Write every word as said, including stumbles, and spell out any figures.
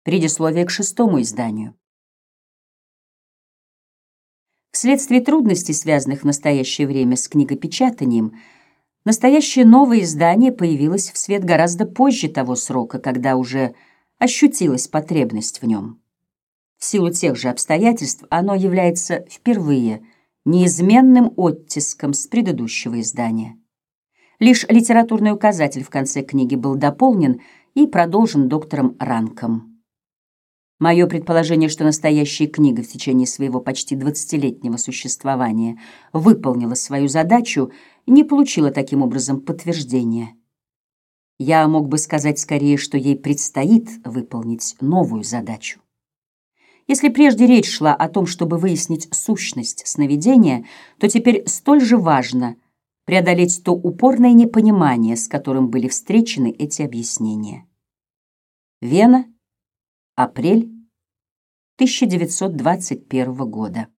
Предисловие к шестому изданию. Вследствие трудностей, связанных в настоящее время с книгопечатанием, настоящее новое издание появилось в свет гораздо позже того срока, когда уже ощутилась потребность в нем. В силу тех же обстоятельств оно является впервые неизменным оттиском с предыдущего издания. Лишь литературный указатель в конце книги был дополнен и продолжен доктором Ранком. Мое предположение, что настоящая книга в течение своего почти двадцатилетнего существования выполнила свою задачу, не получило таким образом подтверждения. Я мог бы сказать скорее, что ей предстоит выполнить новую задачу. Если прежде речь шла о том, чтобы выяснить сущность сновидения, то теперь столь же важно преодолеть то упорное непонимание, с которым были встречены эти объяснения. Вена, апрель тысяча девятьсот двадцать первого года.